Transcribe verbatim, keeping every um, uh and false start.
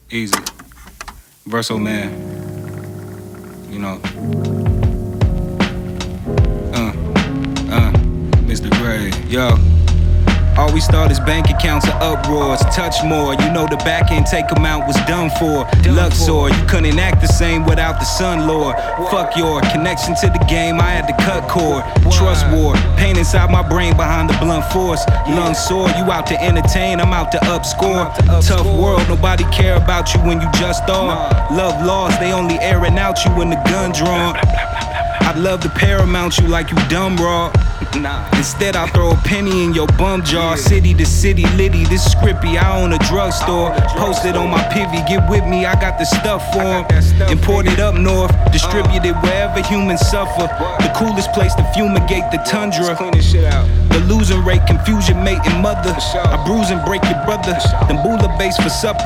Easy. Verso man. You know. Uh, uh, Mister Gray. Yo. Always thought his bank accounts are uproars. Touch more, you know the back end take amount was done for. Luxor, you couldn't act the same without the sun lord. Fuck your connection to the game, I had to cut cord. Trust war, pain inside my brain behind the blunt force. Lungs sore, you out to entertain, I'm out to upscore. Tough world, nobody care about you when you just are. Love laws, they only airing out you when the gun drawn. I'd love to paramount you like you dumb raw. Instead I throw a penny in your bum jar. City to city litty, this scrippy, I own a drugstore. Posted on my pivy, get with me, I got the stuff for 'em. Imported up north, distributed wherever humans suffer. The coolest place to fumigate the tundra. The losing rate, confusion mating mother. I bruise and break your brother. Them boola base for supper.